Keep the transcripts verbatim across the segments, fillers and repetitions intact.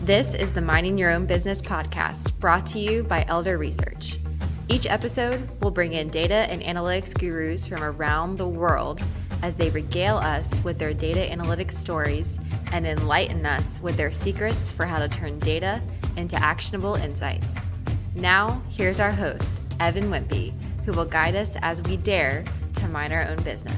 This is the Minding Your Own Business podcast, brought to you by Elder Research. Each episode will bring in data and analytics gurus from around the world as they regale us with their data analytics stories and enlighten us with their secrets for how to turn data into actionable insights. Now, here's our host, Evan Wimpy, who will guide us as we dare to mind our own business.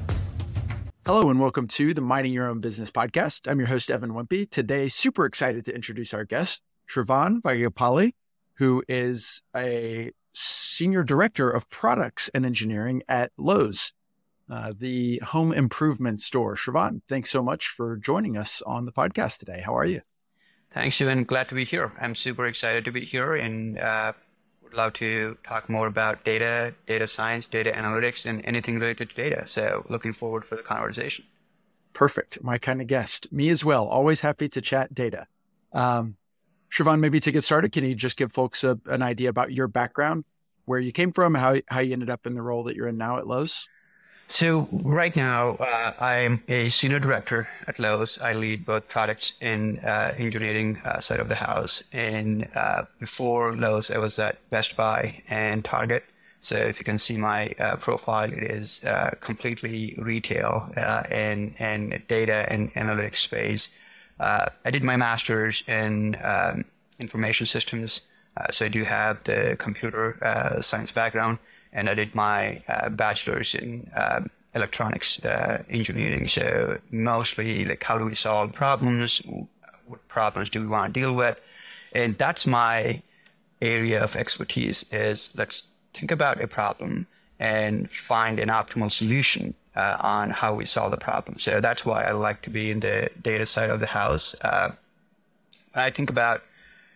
Hello and welcome to the Minding Your Own Business podcast. I'm your host, Evan Wimpy. Today, super excited to introduce our guest, Shravan Vaghapalli, who is a Senior Director of Products and Engineering at Lowe's, uh, the home improvement store. Shravan, thanks so much for joining us on the podcast today. How are you? Thanks, Evan. Glad to be here. I'm super excited to be here and uh, would love to talk more about data, data science, data analytics, and anything related to data. So looking forward for the conversation. Perfect. My kind of guest. Me as well. Always happy to chat data. Um, Shravan, maybe to get started, can you just give folks a, an idea about your background, where you came from, how, how you ended up in the role that you're in now at Lowe's? So right now, uh, I'm a senior director at Lowe's. I lead both products and uh, engineering uh, side of the house. And uh, before Lowe's, I was at Best Buy and Target. So if you can see my uh, profile, it is uh, completely retail uh, and, and data and analytics space. Uh, I did my master's in um, information systems. Uh, so I do have the computer uh, science background. And I did my uh, bachelor's in uh, electronics uh, engineering. So mostly like how do we solve problems? What problems do we want to deal with? And that's my area of expertise is let's think about a problem and find an optimal solution uh, on how we solve the problem. So that's why I like to be in the data side of the house. Uh, when I think about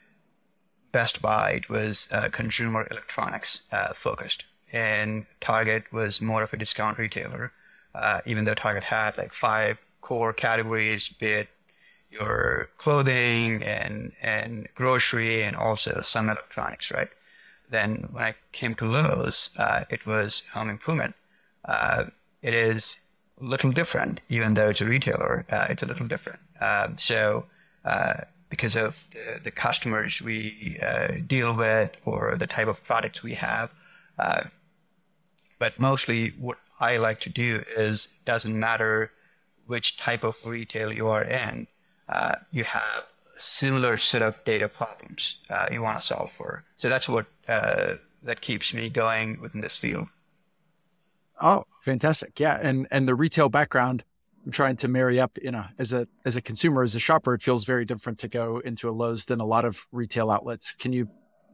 Best Buy, it was uh, consumer electronics uh, focused. And Target was more of a discount retailer, uh, even though Target had like five core categories, be it your clothing and, and grocery and also some electronics, right? Then when I came to Lowe's, uh, it was home improvement. Uh, it is a little different, even though it's a retailer, uh, it's a little different. Uh, so uh, because of the, the customers we uh, deal with or the type of products we have, uh, but mostly what I like to do is doesn't matter which type of retail you are in, uh, you have a similar set of data problems uh, you want to solve for. So that's what uh, that keeps me going within this field. Oh, fantastic. Yeah. And and the retail background, I'm trying to marry up, you know, as a as a consumer, as a shopper, it feels very different to go into a Lowe's than a lot of retail outlets. Can you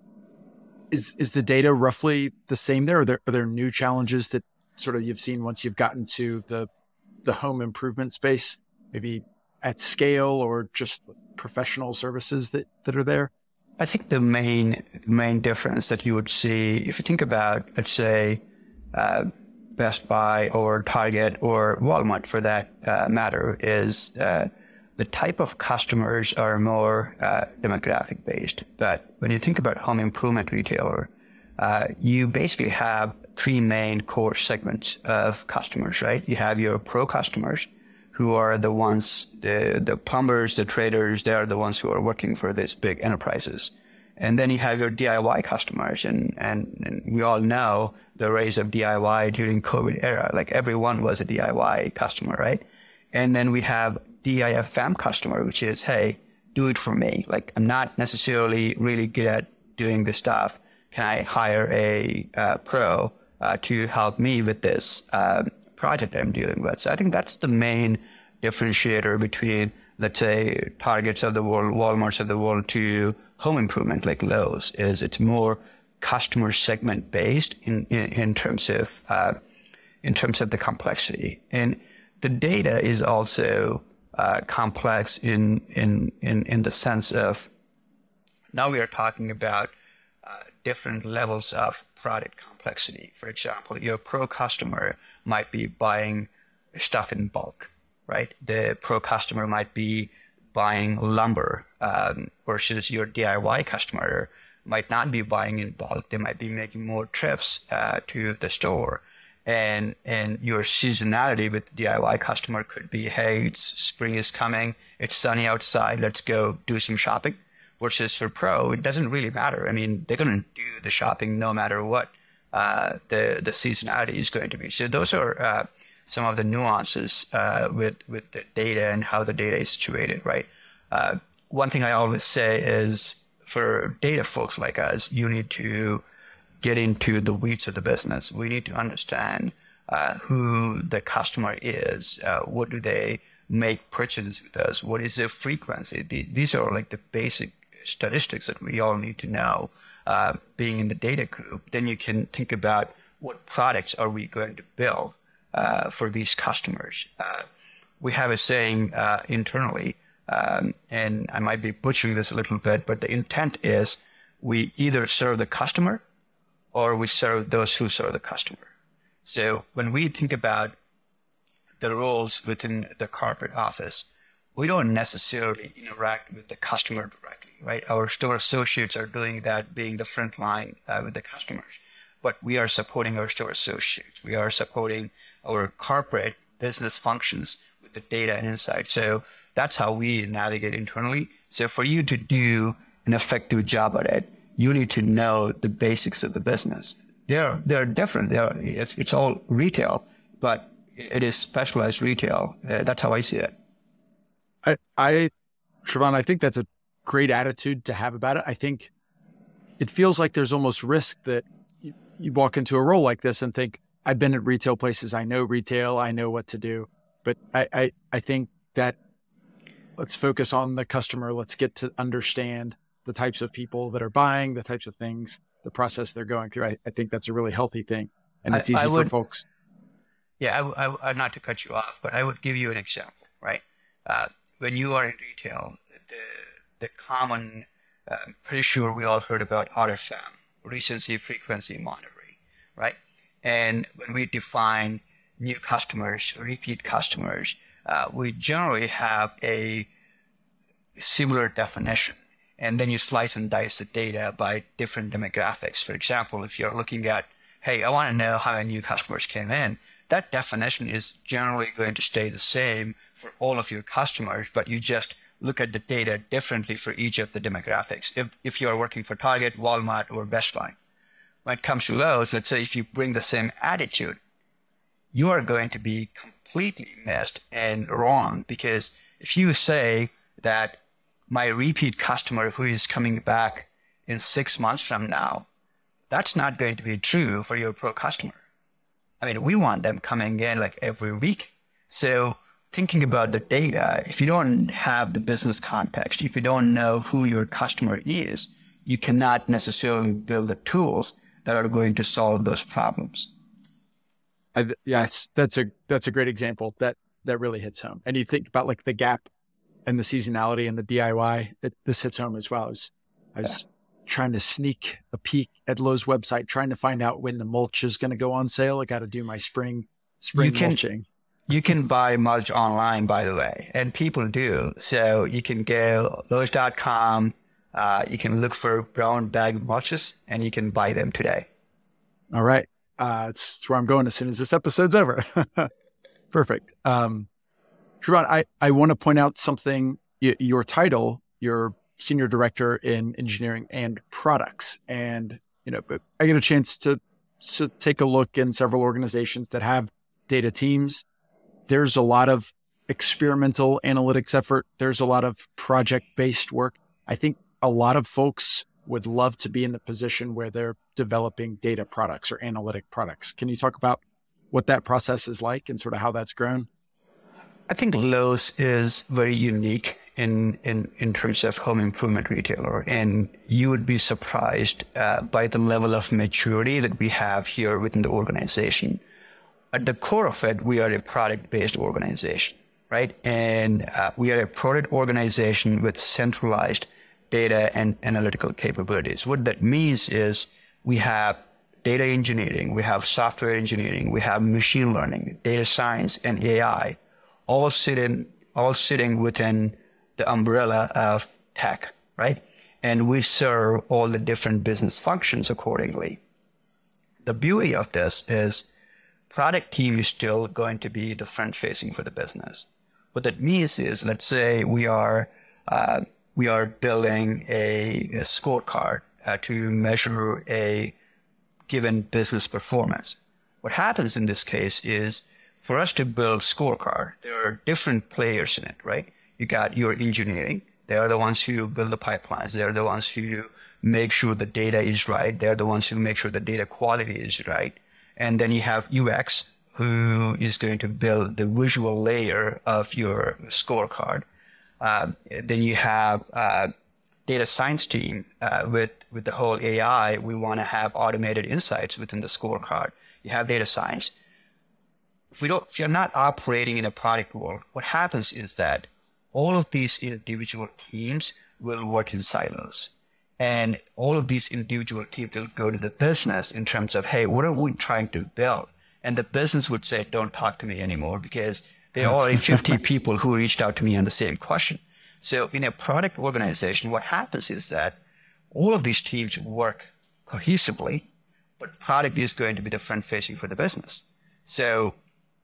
Is is the data roughly the same there? Are there, are there new challenges that sort of you've seen once you've gotten to the the home improvement space, maybe at scale or just professional services that, that are there? I think the main main difference that you would see, if you think about, let's say, uh, Best Buy or Target or Walmart for that uh, matter, is uh, the type of customers are more uh, demographic based. But when you think about home improvement retailer, uh, you basically have three main core segments of customers, right? You have your pro customers, who are the ones, the, the plumbers, the traders, they are the ones who are working for these big enterprises. And then you have your D I Y customers, and, and, and we all know the rise of D I Y during COVID era. Like everyone was a D I Y customer, right? And then we have D I F M customer, which is, hey, do it for me. Like, I'm not necessarily really good at doing this stuff. Can I hire a uh, pro uh, to help me with this uh, project I'm dealing with? So I think that's the main differentiator between, let's say, Targets of the world, Walmarts of the world to home improvement like Lowe's, is it's more customer segment based in, in, in terms of uh, in terms of the complexity. And the data is also Uh, complex in, in, in, in the sense of now we are talking about uh, different levels of product complexity. For example, your pro customer might be buying stuff in bulk, right? The pro customer might be buying lumber um, versus your D I Y customer might not be buying in bulk. They might be making more trips uh, to the store. And and your seasonality with the D I Y customer could be, hey, it's spring is coming, it's sunny outside, let's go do some shopping. Versus for pro, it doesn't really matter. I mean, they're going to do the shopping no matter what uh, the the seasonality is going to be. So those are uh, some of the nuances uh, with with the data and how the data is situated, right? Uh, one thing I always say is, for data folks like us, you need to get into the weeds of the business. We need to understand uh, who the customer is. Uh, what do they make purchases with us? What is their frequency? The, these are like the basic statistics that we all need to know. Uh, being in the data group, then you can think about what products are we going to build uh, for these customers. Uh, we have a saying uh, internally, um, and I might be butchering this a little bit, but the intent is we either serve the customer or we serve those who serve the customer. So when we think about the roles within the corporate office, we don't necessarily interact with the customer directly, right? Our store associates are doing that, being the front line uh, with the customers. But we are supporting our store associates. We are supporting our corporate business functions with the data and insight. So that's how we navigate internally. So for you to do an effective job at it, you need to know the basics of the business. They're they're different. They're, it's it's all retail, but it is specialized retail. Uh, that's how I see it. I, I, Shravan, I think that's a great attitude to have about it. I think it feels like there's almost risk that you, you walk into a role like this and think, I've been at retail places. I know retail. I know what to do. But I, I, I think that let's focus on the customer. Let's get to understand the types of people that are buying, the types of things, the process they're going through. I, I think that's a really healthy thing. And it's I, easy I would, for folks. Yeah, I, I, not to cut you off, but I would give you an example, right? Uh, when you are in retail, the the common, uh, I'm pretty sure we all heard about R F M, recency frequency monitoring, right? And when we define new customers, repeat customers, uh, we generally have a similar definition. And then you slice and dice the data by different demographics. For example, if you're looking at, hey, I want to know how many new customers came in, that definition is generally going to stay the same for all of your customers, but you just look at the data differently for each of the demographics. If if you are working for Target, Walmart, or Best Buy. When it comes to Lowe's, let's say if you bring the same attitude, you are going to be completely missed and wrong, because if you say that my repeat customer who is coming back in six months from now, that's not going to be true for your pro customer. I mean, we want them coming in like every week. So thinking about the data, if you don't have the business context, if you don't know who your customer is, you cannot necessarily build the tools that are going to solve those problems. I, yes, that's a that's a great example. That that really hits home. And you think about like the gap and the seasonality and the D I Y. It, this hits home as well. I was, I was yeah. trying to sneak a peek at Lowe's website, trying to find out when the mulch is going to go on sale. I got to do my spring spring you can, mulching. You can buy mulch online, by the way, and people do. So you can go Lowe's dot com. Uh, you can look for brown bag mulches, and you can buy them today. All right. Uh, it's, it's where I'm going as soon as this episode's over. Perfect. Um, Shravan, I, I want to point out something, y- your title, you're Senior Director in Engineering and Products. And, you know, I get a chance to, to take a look in several organizations that have data teams. There's a lot of experimental analytics effort. There's a lot of project-based work. I think a lot of folks would love to be in the position where they're developing data products or analytic products. Can you talk about what that process is like and sort of how that's grown? I think Lowe's is very unique in, in, in terms of home improvement retailer. And you would be surprised uh, by the level of maturity that we have here within the organization. At the core of it, we are a product-based organization, right? And uh, we are a product organization with centralized data and analytical capabilities. What that means is we have data engineering, we have software engineering, we have machine learning, data science, and A I, all sitting, all sitting within the umbrella of tech, right? And we serve all the different business functions accordingly. The beauty of this is product team is still going to be the front facing for the business. What that means is, let's say we are uh, we are building a, a scorecard uh, to measure a given business performance. What happens in this case is, for us to build scorecard, there are different players in it, right? You got your engineering. They are the ones who build the pipelines. They're the ones who make sure the data is right. They're the ones who make sure the data quality is right. And then you have U X, who is going to build the visual layer of your scorecard. Uh, then you have uh, data science team uh, with, with the whole A I. We want to have automated insights within the scorecard. You have data science. If we don't, if you're not operating in a product world, what happens is that all of these individual teams will work in silos. And all of these individual teams will go to the business in terms of, hey, what are we trying to build? And the business would say, don't talk to me anymore, because there are already fifty people who reached out to me on the same question. So in a product organization, what happens is that all of these teams work cohesively, but product is going to be the front facing for the business. So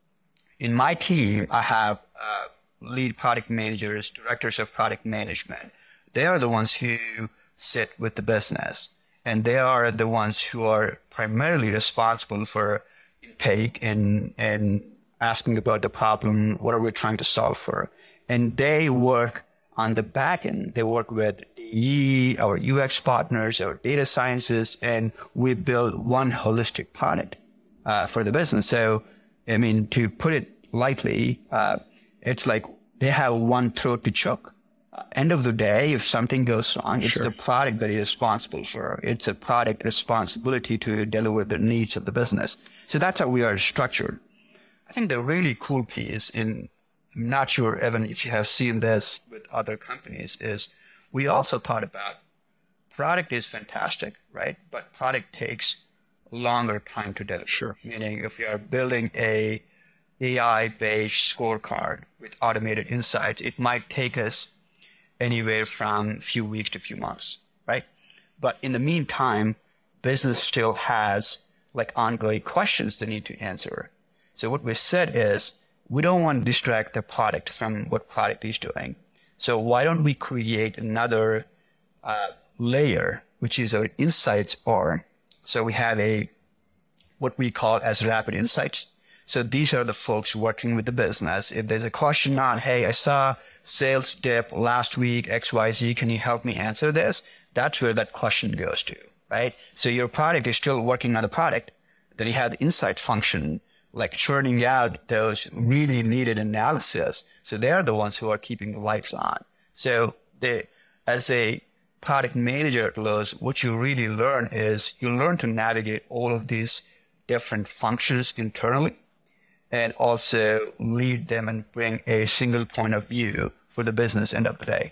in my team, I have uh, lead product managers, directors of product management. They are the ones who sit with the business, and they are the ones who are primarily responsible for intake and and asking about the problem, what are we trying to solve for. And they work on the back end. They work with D E, our U X partners, our data scientists, and we build one holistic product uh, for the business. So, I mean, to put it lightly, uh, it's like they have one throat to choke. Uh, end of the day, if something goes wrong, it's Sure. the product that is responsible for. It's a product responsibility to deliver the needs of the business. So that's how we are structured. I think the really cool piece, in I'm not sure, Evan, if you have seen this with other companies, is we also thought about product is fantastic, right? But product takes longer time to deliver. Sure. Meaning if you are building a A I-based scorecard with automated insights, it might take us anywhere from a few weeks to a few months, right? But in the meantime, business still has like ongoing questions they need to answer. So what we said is, we don't want to distract the product from what product is doing. So why don't we create another uh, layer, which is our insights org. So we have a, what we call as rapid insights. So these are the folks working with the business. If there's a question on, hey, I saw sales dip last week, X Y Z, can you help me answer this? That's where that question goes to, right? So your product is still working on the product. Then you have the insight function, like churning out those really needed analysis. So they're the ones who are keeping the lights on. So they, as a product manager at Lowe's, what you really learn is you learn to navigate all of these different functions internally, and also lead them and bring a single point of view for the business end of the day.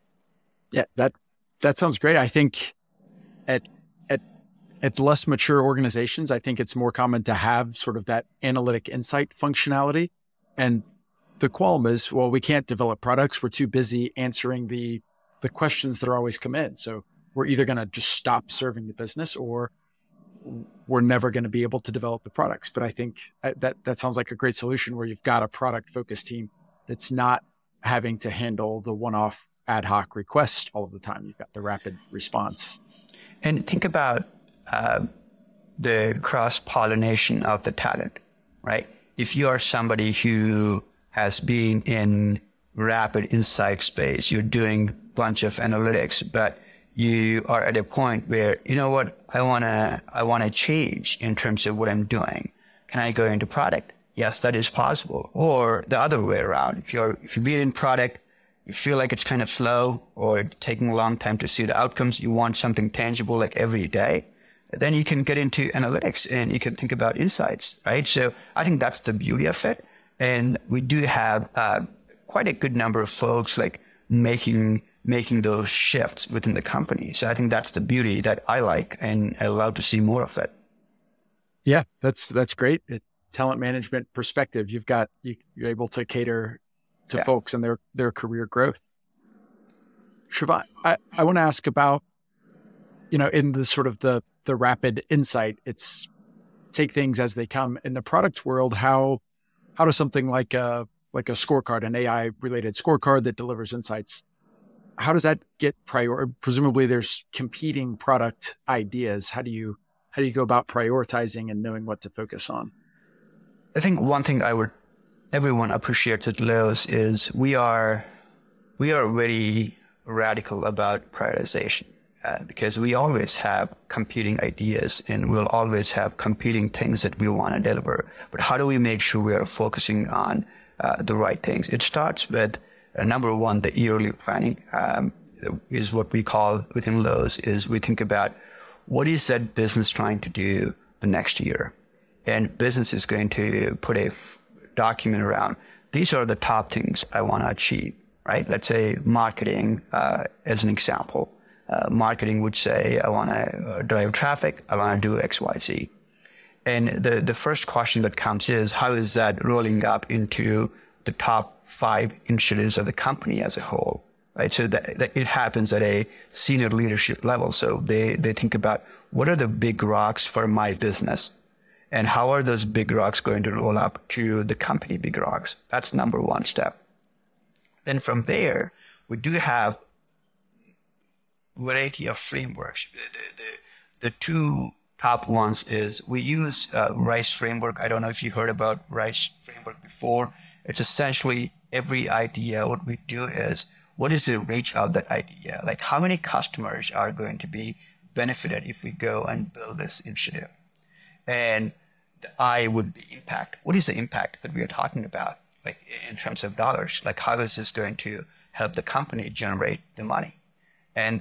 Yeah, that that sounds great. I think at at at less mature organizations, I think it's more common to have sort of that analytic insight functionality. And the qualm is, well, we can't develop products. We're too busy answering the the questions that are always come in. So we're either going to just stop serving the business, or we're never going to be able to develop the products. But I think that that sounds like a great solution, where you've got a product focused team that's not having to handle the one-off ad hoc requests all of the time. You've got the rapid response. And think about uh, the cross-pollination of the talent, right? If you are somebody who has been in rapid insight space, you're doing a bunch of analytics, but you are at a point where, you know what, I want to I want to change in terms of what I'm doing. Can I go into product? Yes, that is possible. Or the other way around. If you're if you've been in product, you feel like it's kind of slow or taking a long time to see the outcomes, you want something tangible like every day, then you can get into analytics and you can think about insights, right? So I think that's the beauty of it. And we do have uh, quite a good number of folks like making making those shifts within the company. So I think that's the beauty that I like, and I love to see more of it. Yeah, that's that's great. It, talent management perspective, you've got you, you're able to cater to Yeah. folks and their their career growth. Shravan, I, I want to ask about, you know, in the sort of the the rapid insight, it's take things as they come. In the product world, how how does something like a like a scorecard, an A I related scorecard that delivers insights, how does that get prior? Presumably, there's competing product ideas. How do you how do you go about prioritizing and knowing what to focus on? I think one thing I would everyone appreciates at Lowe's is we are we are very radical about prioritization. Uh, because we always have competing ideas and we'll always have competing things that we want to deliver. But how do we make sure we are focusing on uh, the right things? It starts with uh, number one, the yearly planning um, is what we call within Lowe's is we think about what is that business trying to do the next year? And business is going to put a f- document around, these are the top things I want to achieve, right? Let's say marketing uh, as an example. Uh, marketing would say, I want to uh, drive traffic, I want to do X, Y, Z. And the, the first question that comes is, how is that rolling up into the top five initiatives of the company as a whole, right? So that, that it happens at a senior leadership level. So they, they think about what are the big rocks for my business and how are those big rocks going to roll up to the company big rocks? That's number one step. Then from there, we do have variety of frameworks. The, the, the, the two top ones is we use uh, RICE framework. I don't know if you heard about RICE framework before. It's essentially every idea. What we do is what is the reach of that idea? Like how many customers are going to be benefited if we go and build this initiative? And the I would be impact. What is the impact that we are talking about? Like in terms of dollars, like how is this going to help the company generate the money? And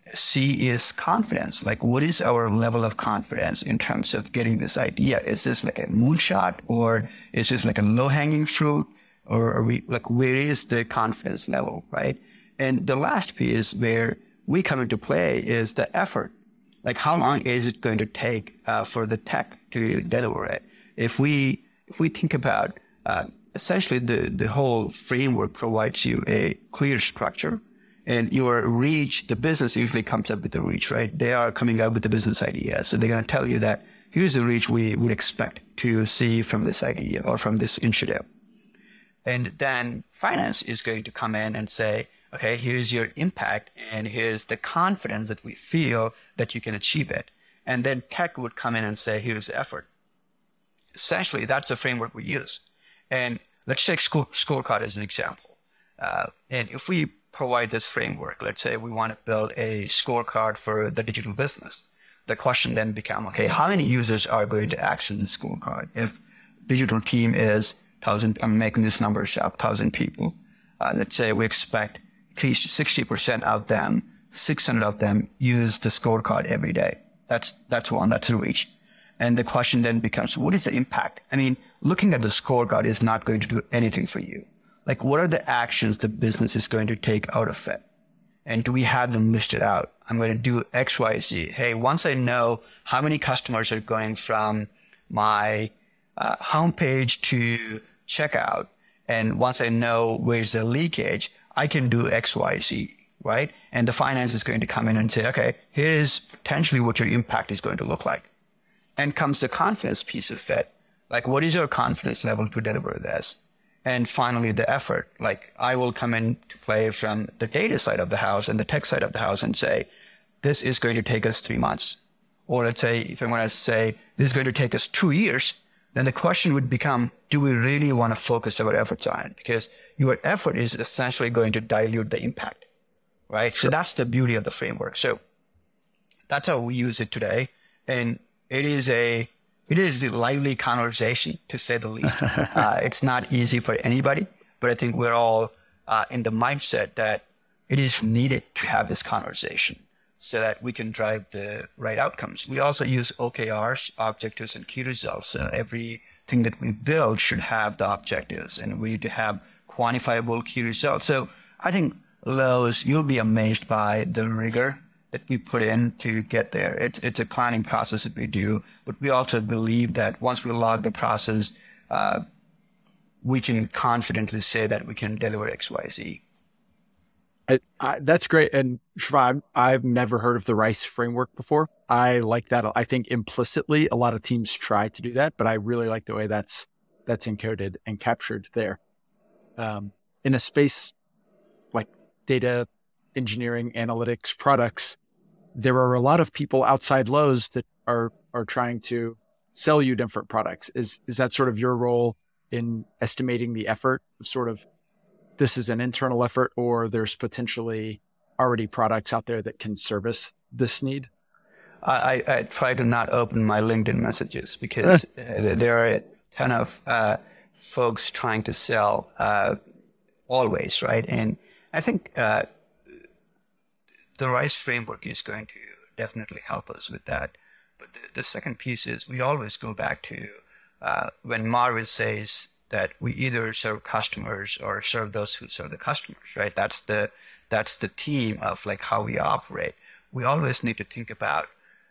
C is confidence. Like, what is our level of confidence in terms of getting this idea? Is this like a moonshot, or is this like a low-hanging fruit, or are we like where is the confidence level, right? And the last piece where we come into play is the effort. Like, how long is it going to take uh, for the tech to deliver it? If we if we think about uh, essentially the the whole framework provides you a clear structure. And your reach, the business usually comes up with the reach, right? They are coming up with the business idea. So they're going to tell you that here's the reach we would expect to see from this idea or from this initiative. And then finance is going to come in and say, okay, here's your impact and here's the confidence that we feel that you can achieve it. And then tech would come in and say, here's the effort. Essentially, that's the framework we use. And let's take score, scorecard as an example. Uh, and if we provide this framework, let's say we want to build a scorecard for the digital business. The question then becomes, okay, how many users are going to access the scorecard? If digital team is thousand, I'm making this numbers up, thousand people. Uh, let's say we expect at least sixty percent of them, six hundred of them use the scorecard every day. That's, that's one, that's a reach. And the question then becomes, what is the impact? I mean, looking at the scorecard is not going to do anything for you. Like, what are the actions the business is going to take out of it? And do we have them listed out? I'm going to do X, Y, Z. Hey, once I know how many customers are going from my uh, homepage to checkout, and once I know where's the leakage, I can do X, Y, Z, right? And the finance is going to come in and say, okay, here is potentially what your impact is going to look like. And comes the confidence piece of it. Like, what is your confidence level to deliver this? And finally, the effort. Like, I will come in to play from the data side of the house and the tech side of the house and say, this is going to take us three months. Or let's say, if I want to say, this is going to take us two years, then the question would become, do we really want to focus our efforts on it? Because your effort is essentially going to dilute the impact, right? Sure. So that's the beauty of the framework. So that's how we use it today. And it is a It is a lively conversation, to say the least. Uh, it's not easy for anybody, but I think we're all uh, in the mindset that it is needed to have this conversation so that we can drive the right outcomes. We also use O K Rs, objectives and key results. So everything that we build should have the objectives, and we need to have quantifiable key results. So I think, Lowe's, you'll be amazed by the rigor that we put in to get there. It's, it's a planning process that we do, but we also believe that once we log the process, uh, we can confidently say that we can deliver X, Y, Z. I, I, that's great. And Shravan, I've never heard of the RICE framework before. I like that. I think implicitly a lot of teams try to do that, but I really like the way that's that's encoded and captured there. Um, in a space like data engineering, analytics, products, there are a lot of people outside Lowe's that are are trying to sell you different products. Is is that sort of your role in estimating the effort of sort of this is an internal effort, or there's potentially already products out there that can service this need? I, I try to not open my LinkedIn messages because uh, there are a ton of uh, folks trying to sell uh, always, right? And I think uh, the RICE framework is going to definitely help us with that. But the, the second piece is we always go back to uh, when Marvin says that we either serve customers or serve those who serve the customers, right? That's the that's the theme of like how we operate. We always need to think about,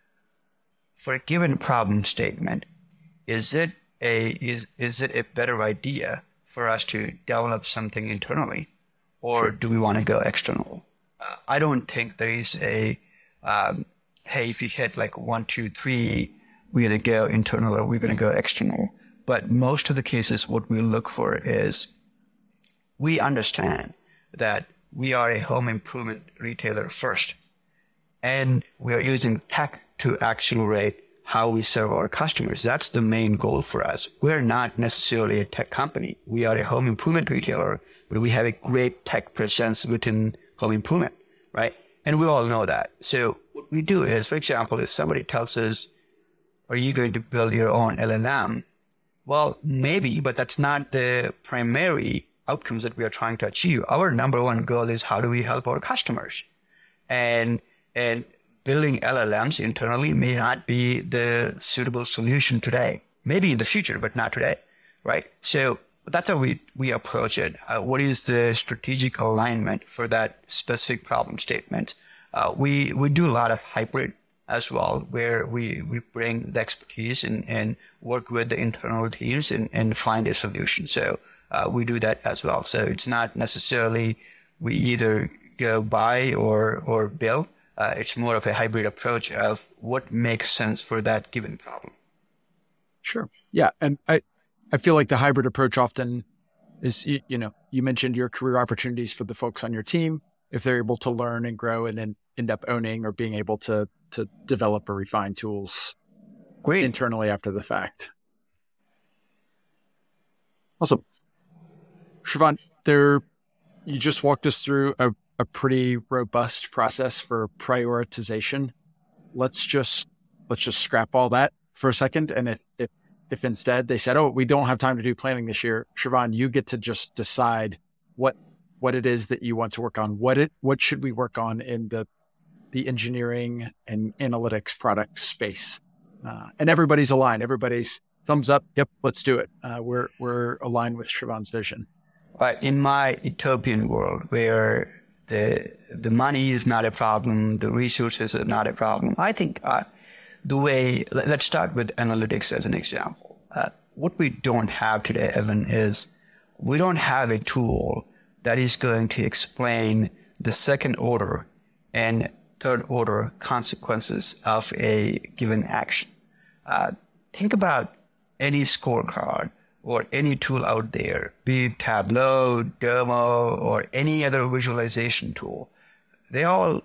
for a given problem statement, is it a is is it a better idea for us to develop something internally, or do we want to go external? Uh, I don't think there is a um, hey, if you hit like one, two, three, we're gonna go internal or we're gonna go external. But most of the cases, what we look for is we understand that we are a home improvement retailer first, and we are using tech to accelerate how we serve our customers. That's the main goal for us. We're not necessarily a tech company. We are a home improvement retailer, but we have a great tech presence within home improvement, right? And we all know that. So what we do is, for example, if somebody tells us, are you going to build your own L L M? Well, maybe, but that's not the primary outcomes that we are trying to achieve. Our number one goal is how do we help our customers? And and building L L Ms internally may not be the suitable solution today. Maybe in the future, but not today, right? So that's how we, we approach it. Uh, what is the strategic alignment for that specific problem statement? Uh, we, we do a lot of hybrid as well, where we, we bring the expertise and, and work with the internal teams and, and find a solution. So uh, we do that as well. So it's not necessarily we either go buy or, or build. Uh, it's more of a hybrid approach of what makes sense for that given problem. Sure. Yeah. And I, I feel like the hybrid approach often is, you, you know, you mentioned your career opportunities for the folks on your team, if they're able to learn and grow and then end up owning or being able to to develop or refine tools Great. internally after the fact. Awesome. Shravan, there, you just walked us through a, a pretty robust process for prioritization. Let's just let's just scrap all that for a second. And if if, if instead they said, oh, we don't have time to do planning this year, Shravan, you get to just decide what what it is that you want to work on. What it what should we work on in the the engineering and analytics product space, uh, and everybody's aligned. Everybody's thumbs up. Yep, let's do it. Uh, we're we're aligned with Shravan's vision. Right. In my utopian world, where the the money is not a problem, the resources are not a problem, I think uh, the way. Let's start with analytics as an example. Uh, what we don't have today, Evan, is we don't have a tool that is going to explain the second order and third order consequences of a given action. Uh, think about any scorecard or any tool out there, be it Tableau, Domo, or any other visualization tool. They all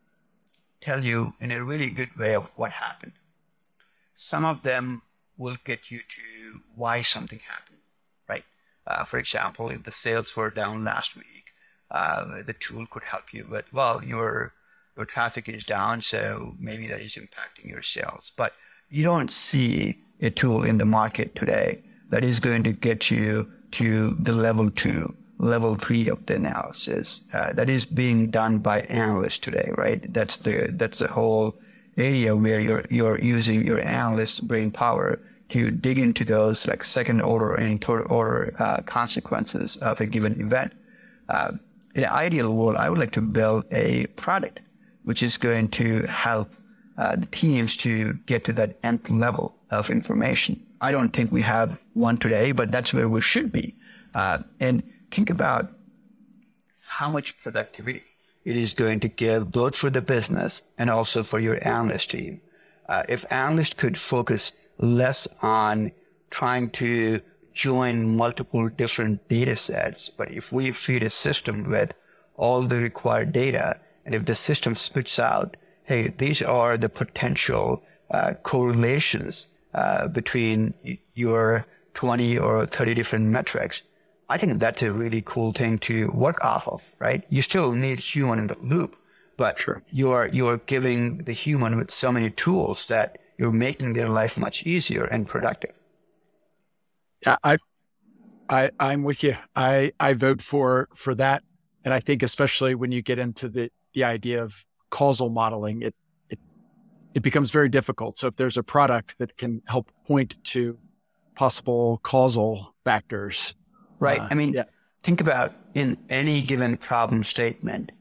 tell you in a really good way of what happened. Some of them will get you to why something happened, right? Uh, for example, if the sales were down last week, uh, the tool could help you with, well, your your traffic is down, so maybe that is impacting your sales. But you don't see a tool in the market today that is going to get you to the level two, level three of the analysis. Uh, that is being done by analysts today, right? That's the that's the whole area where you're you're using your analyst brain power to dig into those like second order and third order uh, consequences of a given event. Uh, in an ideal world, I would like to build a product which is going to help uh, the teams to get to that nth level of information. I don't think we have one today, but that's where we should be. Uh, and think about how much productivity it is going to give both for the business and also for your analyst team. Uh, if analysts could focus less on trying to join multiple different data sets, but if we feed a system with all the required data, and if the system spits out, hey, these are the potential uh, correlations uh, between y- your twenty or thirty different metrics, I think that's a really cool thing to work off of, right? You still need human in the loop, but Sure. you're you're giving the human with so many tools that you're making their life much easier and productive. Yeah, I, I, I'm with you. I, I vote for for that, and I think especially when you get into the the idea of causal modeling, it it it becomes very difficult. So if there's a product that can help point to possible causal factors. Right. Uh, I mean, yeah. think about in any given problem statement,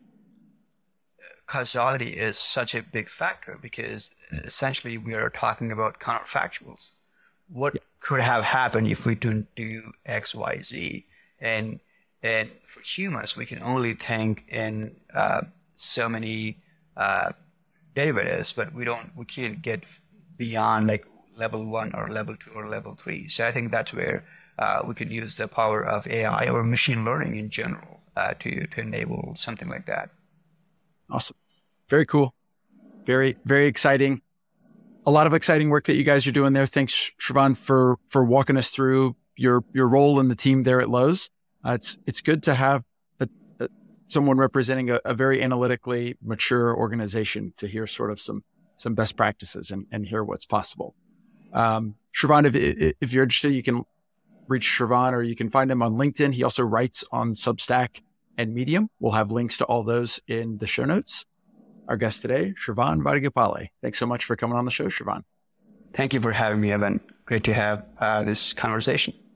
causality is such a big factor because essentially we are talking about counterfactuals. What yeah. could have happened if we didn't do X, Y, Z? And and for humans, we can only think in uh, so many uh, derivatives, but we don't, we can't get beyond like level one or level two or level three. So I think that's where Uh, we could use the power of A I or machine learning in general uh, to to enable something like that. Awesome. Very cool. Very, very exciting. A lot of exciting work that you guys are doing there. Thanks, Shravan, for for walking us through your your role in the team there at Lowe's. Uh, it's it's good to have a, a, someone representing a, a very analytically mature organization to hear sort of some some best practices and, and hear what's possible. Um, Shravan, if if you're interested, you can reach Shravan, or you can find him on LinkedIn. He also writes on Substack and Medium. We'll have links to all those in the show notes. Our guest today, Shravan Vadagopali. Thanks so much for coming on the show, Shravan. Thank you for having me, Evan. Great to have uh, this conversation.